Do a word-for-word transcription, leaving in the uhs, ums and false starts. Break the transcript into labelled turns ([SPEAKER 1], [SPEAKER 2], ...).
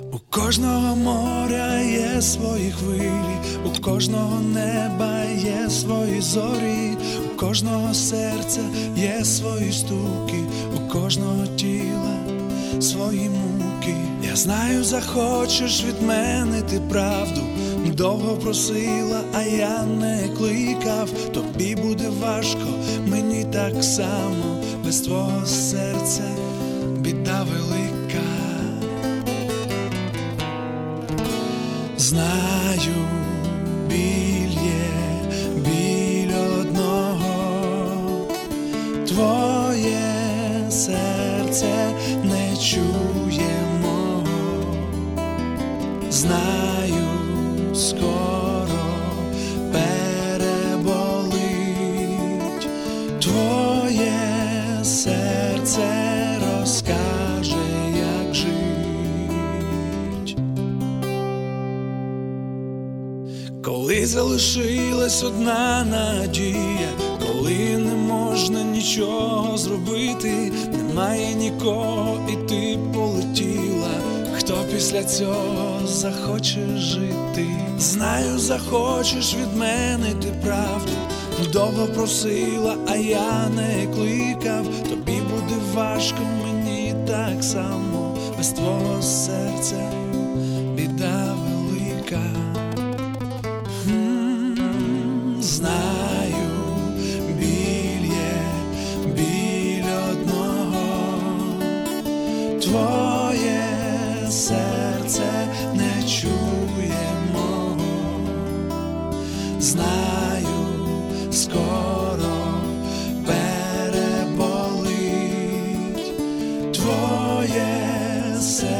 [SPEAKER 1] У кожного моря є свої хвилі, у кожного неба є свої зорі, у кожного серця є свої стуки, у кожного тіла свої муки. Я знаю, захочеш від мене ти правду, довго просила, а я не кликав. Тобі буде важко, мені так само, без твого серця біда велика. Знаю, біль є, біль одного, твоє серце не чує мого. Знаю, скоро переболить, твоє серце розкаже, як жить. Коли залишилась одна надія, коли не можна нічого зробити, немає нікого і ти полетіла, хто після цього захоче жити? Знаю, захочеш від мене ти правду, довго просила, а я не кликав. Тобі буде важко, мені так само, без твого серця біда велика. Знаю, біль є, біль одного, твоє серце не чує мого. Знаю, скоро переболить, твоє серце